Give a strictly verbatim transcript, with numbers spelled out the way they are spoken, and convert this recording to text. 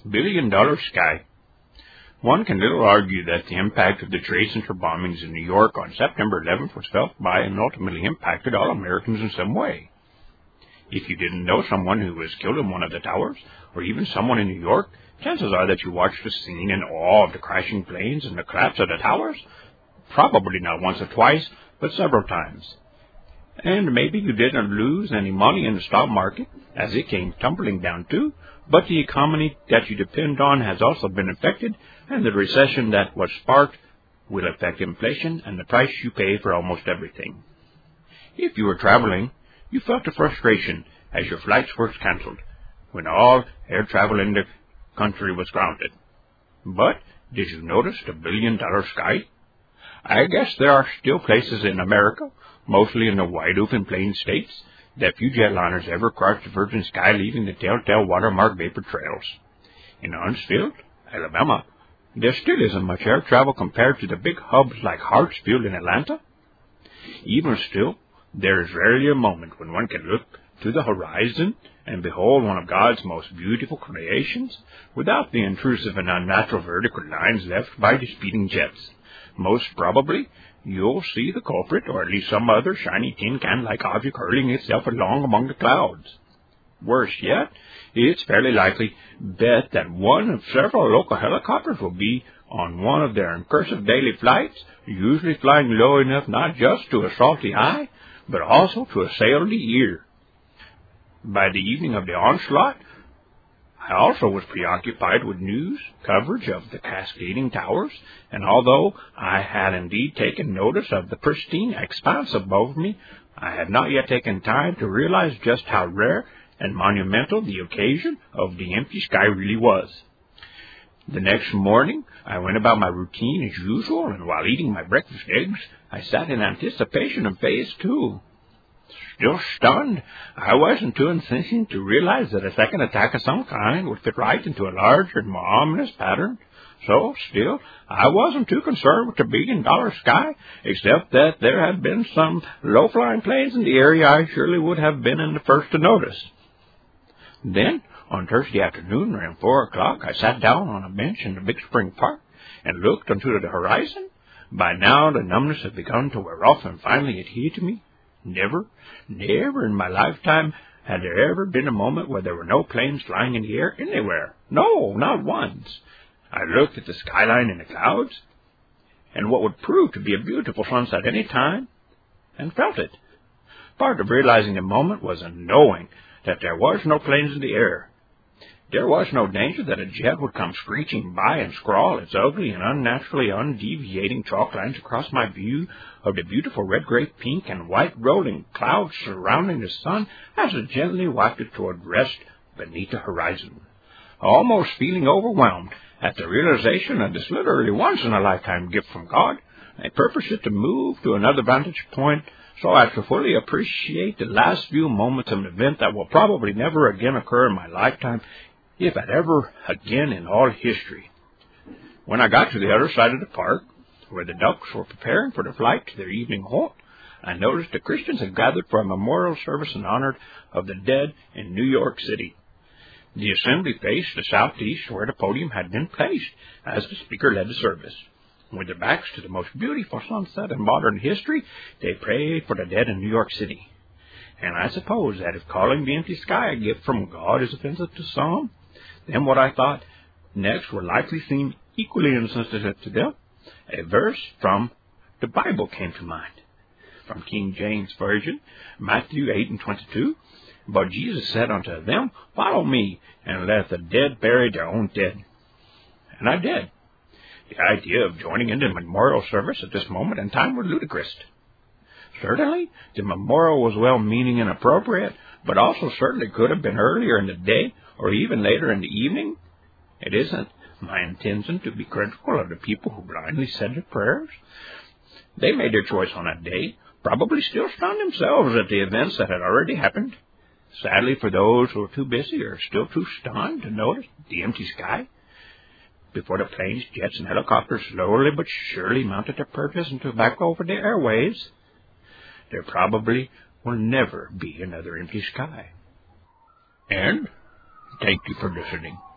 Billion Dollar Sky. One can little argue that the impact of the Trade Center bombings in New York on September eleventh was felt by and ultimately impacted all Americans in some way. If you didn't know someone who was killed in one of the towers, or even someone in New York, chances are that you watched the scene in awe of the crashing planes and the collapse of the towers. Probably not once or twice, but several times. And maybe you didn't lose any money in the stock market, as it came tumbling down too, but the economy that you depend on has also been affected, and the recession that was sparked will affect inflation and the price you pay for almost everything. If you were traveling, you felt the frustration as your flights were canceled, when all air travel in the country was grounded. But did you notice the billion-dollar sky? I guess there are still places in America, mostly in the wide-open plain states, that few jetliners ever crossed the virgin sky, leaving the telltale watermark vapor trails. In Huntsville, Alabama, there still isn't much air travel compared to the big hubs like Hartsfield in Atlanta. Even still, there is rarely a moment when one can look to the horizon and behold one of God's most beautiful creations without the intrusive and unnatural vertical lines left by the speeding jets. Most probably, you'll see the culprit, or at least some other shiny tin can-like object hurling itself along among the clouds. Worse yet, it's fairly likely bet that one of several local helicopters will be on one of their incursive daily flights, usually flying low enough not just to assault the eye, but also to assail the ear. By the evening of the onslaught, I also was preoccupied with news coverage of the cascading towers, and although I had indeed taken notice of the pristine expanse above me, I had not yet taken time to realize just how rare and monumental the occasion of the empty sky really was. The next morning, I went about my routine as usual, and while eating my breakfast eggs, I sat in anticipation of phase two. Still stunned, I wasn't too insistent to realize that a second attack of some kind would fit right into a larger and more ominous pattern. So, still, I wasn't too concerned with the billion-dollar sky, except that there had been some low-flying planes in the area I surely would have been in the first to notice. Then, on Thursday afternoon, around four o'clock, I sat down on a bench in the Big Spring Park and looked onto the horizon. By now, the numbness had begun to wear off, and finally it hit me. Never, never in my lifetime had there ever been a moment where there were no planes flying in the air anywhere. No, not once. I looked at the skyline and the clouds, and what would prove to be a beautiful sunset any time, and felt it. Part of realizing the moment was a knowing that there was no planes in the air. There was no danger that a jet would come screeching by and scrawl its ugly and unnaturally undeviating chalk lines across my view of the beautiful red, gray, pink, and white rolling clouds surrounding the sun as it gently wafted toward rest beneath the horizon. Almost feeling overwhelmed at the realization of this literally once-in-a-lifetime gift from God, I purposed to move to another vantage point so as to fully appreciate the last few moments of an event that will probably never again occur in my lifetime, if at ever again in all history. When I got to the other side of the park, where the ducks were preparing for the flight to their evening haunt, I noticed the Christians had gathered for a memorial service in honor of the dead in New York City. The assembly faced the southeast, where the podium had been placed, as the speaker led the service. With their backs to the most beautiful sunset in modern history, they prayed for the dead in New York City. And I suppose that if calling the empty sky a gift from God is offensive to some, then what I thought next would likely seem equally insensitive to them. A verse from the Bible came to mind. From King James Version, Matthew eight and twenty-two, "But Jesus said unto them, Follow me, and let the dead bury their own dead." And I did. The idea of joining in the memorial service at this moment in time was ludicrous. Certainly, the memorial was well-meaning and appropriate, but also certainly could have been earlier in the day or even later in the evening. It isn't my intention to be critical of the people who blindly said their prayers. They made their choice on that day, probably still stunned themselves at the events that had already happened. Sadly, for those who are too busy or still too stunned to notice the empty sky, before the planes, jets, and helicopters slowly but surely mounted their purpose and took back over the airwaves, there probably will never be another empty sky. And thank you for listening.